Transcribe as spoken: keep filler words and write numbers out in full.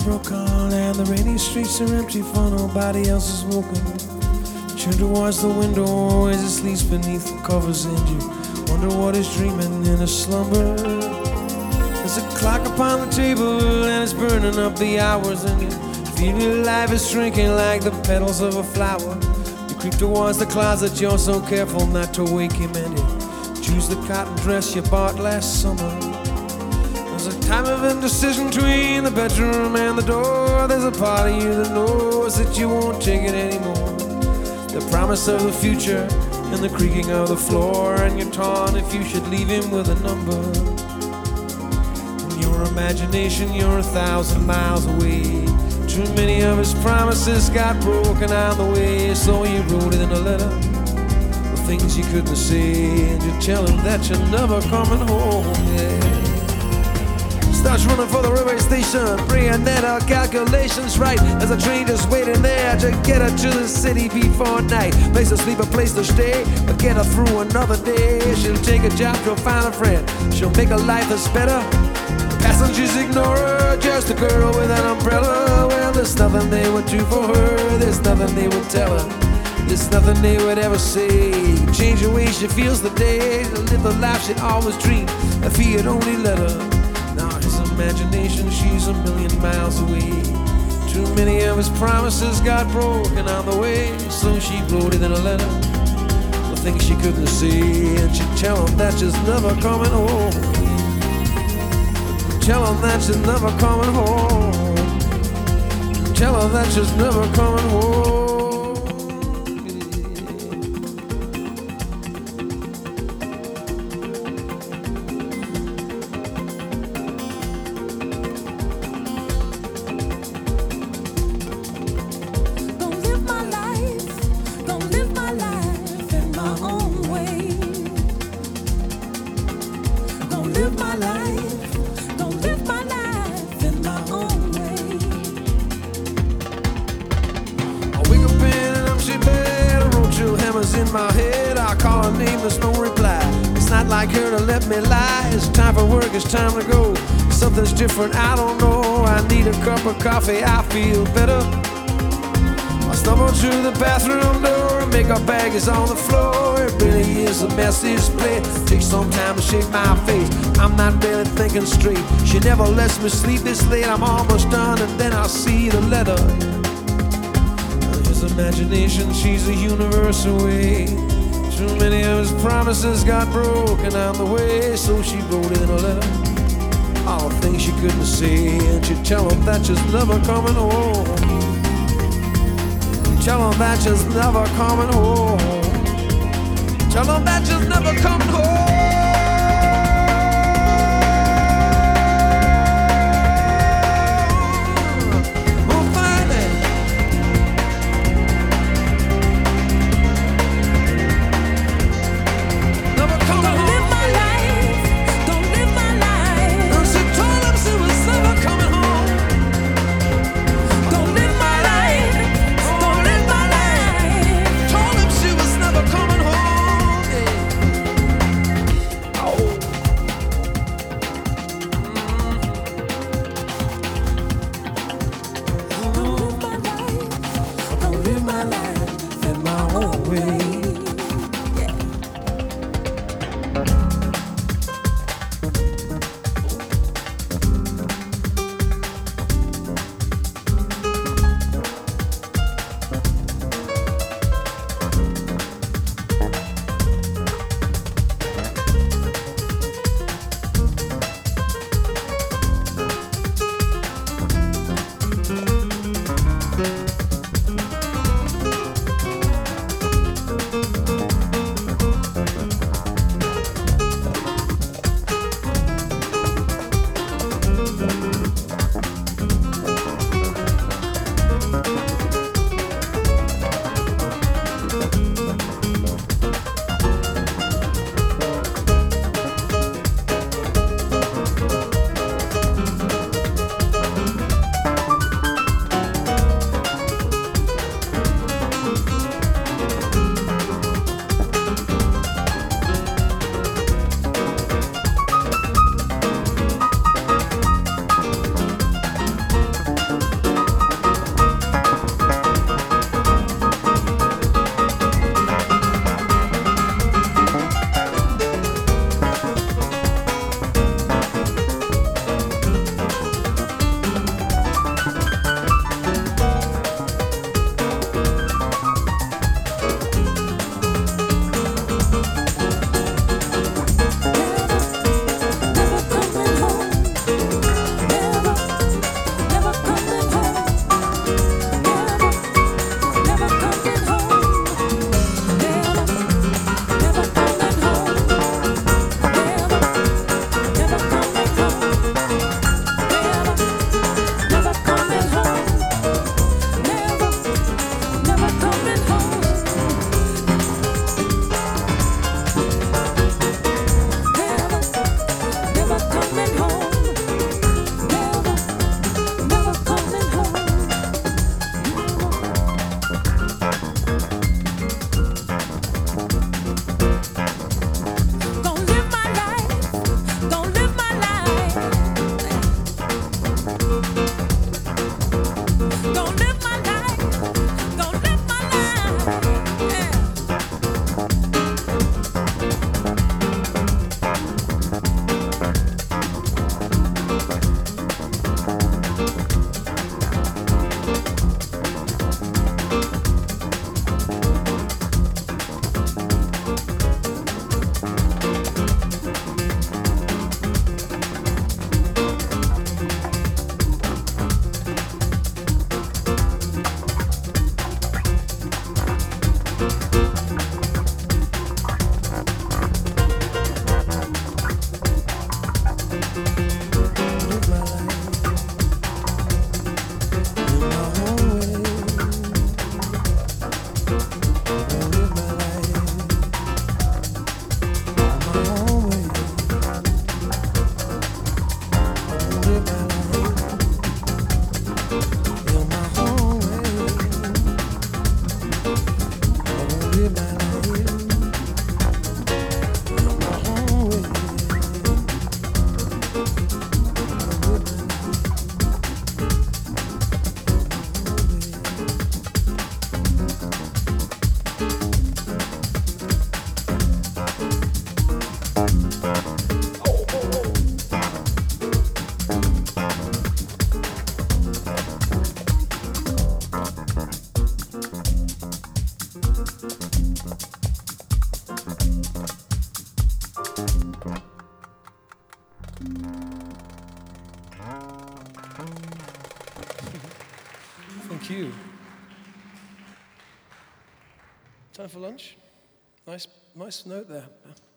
broke on and the rainy streets are empty for nobody else is walking. Turn towards the window as it sleeps beneath the covers and you wonder what is dreaming in a slumber. There's a clock upon the table and it's burning up the hours and you feel your life is shrinking like the petals of a flower. You creep towards the closet, you're so careful not to wake him and you choose the cotton dress you bought last summer. There's a time of indecision between the bedroom and the door. There's a part of you that knows that you won't take it anymore. The promise of the future and the creaking of the floor, and you're torn if you should leave him with a number. In your imagination, you're a thousand miles away. Too many of his promises got broken on the way, so you wrote it in a letter, the things you couldn't say, and you tell him that you're never coming home. Yeah. Starts running for the railway station, praying that our calculations right. As a train just waiting there to get her to the city before night. Place to sleep, a place to stay, but get her through another day. She'll take a job, she'll find a friend, she'll make a life that's better. Passengers ignore her, just a girl with an umbrella. Well, there's nothing they would do for her, there's nothing they would tell her, there's nothing they would ever say. Change the way she feels the day, to live the life she'd always dreamed if he had only let her. Now his imagination, she's a million miles away. Too many of his promises got broken on the way, so she wrote it in a letter, the things she couldn't say, and she'd tell him that she's never coming home. Tell her that she's never coming home. Tell her that she's never coming home. In my head, I call her name, there's no reply. It's not like her to let me lie. It's time for work, it's time to go. Something's different, I don't know. I need a cup of coffee, I feel better. I stumble through the bathroom door, makeup bag is on the floor. It really is a messy split. Takes some time to shake my face, I'm not really thinking straight. She never lets me sleep this late, I'm almost done and then I see the letter. Imagination, she's a universe away. Too many of his promises got broken on the way, so she wrote in a letter all the things she couldn't say, and she'd tell him that she's never coming home. Tell him that she's never coming home. Tell him that she's never coming home. Thank you. Time for lunch? Nice, nice note there.